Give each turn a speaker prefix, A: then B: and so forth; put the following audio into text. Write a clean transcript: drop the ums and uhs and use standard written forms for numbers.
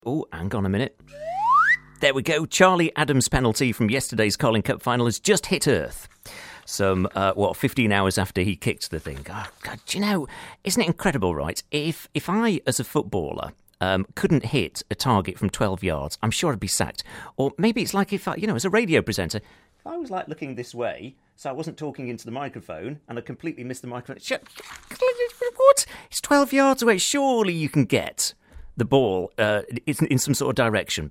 A: Oh, hang on a minute. There we go. Charlie Adams' penalty from yesterday's Carling Cup final has just hit Earth. 15 hours after he kicked the thing. Oh, God, do you know, isn't it incredible, right? If I, as a footballer, couldn't hit a target from 12 yards, I'm sure I'd be sacked. Or maybe it's like if I, as a radio presenter, if I was like looking this way, so I wasn't talking into the microphone, and I completely missed the microphone. What? It's 12 yards away. Surely you can get the ball in some sort of direction.